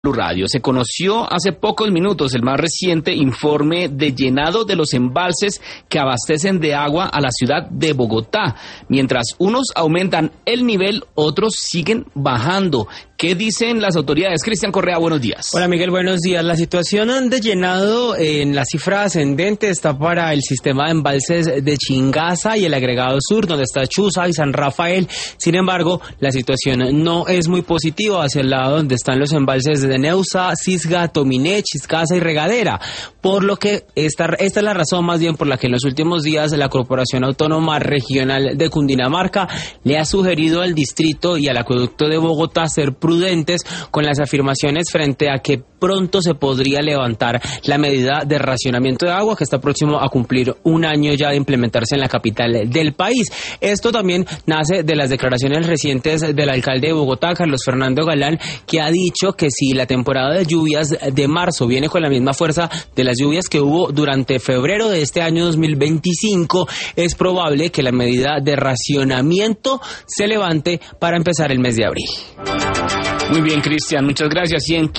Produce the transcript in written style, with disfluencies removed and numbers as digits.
Radio. Se conoció hace pocos minutos el más reciente informe de llenado de los embalses que abastecen de agua a la ciudad de Bogotá. Mientras unos aumentan el nivel, otros siguen bajando. ¿Qué dicen las autoridades? Cristian Correa, buenos días. Hola Miguel, buenos días. La situación de llenado en la cifra ascendente está para el sistema de embalses de Chingaza y el agregado sur, donde está Chuza y San Rafael. Sin embargo, la situación no es muy positiva hacia el lado donde están los embalses de Neusa, Cisga, Tominé, Chiscaza y Regadera. Por lo que esta es la razón más bien por la que en los últimos días la Corporación Autónoma Regional de Cundinamarca le ha sugerido al distrito y al acueducto de Bogotá ser prudentes con las afirmaciones frente a que pronto se podría levantar la medida de racionamiento de agua que está próximo a cumplir un año ya de implementarse en la capital del país. Esto también nace de las declaraciones recientes del alcalde de Bogotá, Carlos Fernando Galán, que ha dicho que si la temporada de lluvias de marzo viene con la misma fuerza de las lluvias que hubo durante febrero de este año 2025, es probable que la medida de racionamiento se levante para empezar el mes de abril. Muy bien, Cristian, muchas gracias.